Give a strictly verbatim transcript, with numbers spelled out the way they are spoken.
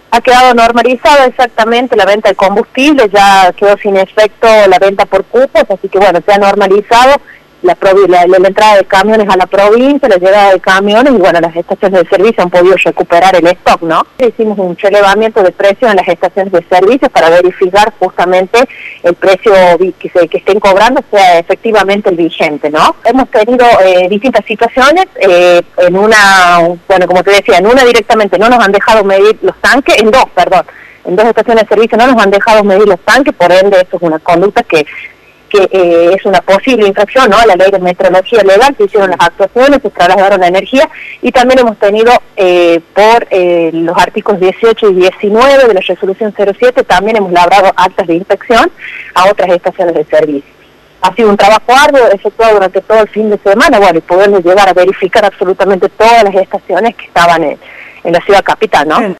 Ha quedado normalizado exactamente la venta de combustible, ya quedó sin efecto la venta por cupos, así que bueno, se ha normalizado la, la, la, la entrada de camiones a la provincia, la llegada de camiones y bueno, las estaciones de servicio han podido recuperar el stock, ¿no? Hicimos un relevamiento de precios en las estaciones de servicio para verificar justamente el precio que, se, que estén cobrando sea efectivamente el vigente, ¿no? Hemos tenido eh, distintas situaciones, eh, en una, bueno, como te decía, en una directamente no nos han dejado medir los tanques, en dos, perdón, en dos estaciones de servicio no nos han dejado medir los tanques, por ende esto es una conducta que que eh, es una posible infracción, ¿no?, a la ley de metrología legal. Se hicieron las actuaciones, se trasladaron la energía y también hemos tenido eh, por eh, los artículos dieciocho y diecinueve de la resolución cero siete, también hemos labrado actas de inspección a otras estaciones de servicio. Ha sido un trabajo arduo efectuado durante todo el fin de semana, bueno, y podernos llegar a verificar absolutamente todas las estaciones que estaban en, en la ciudad capital, ¿no?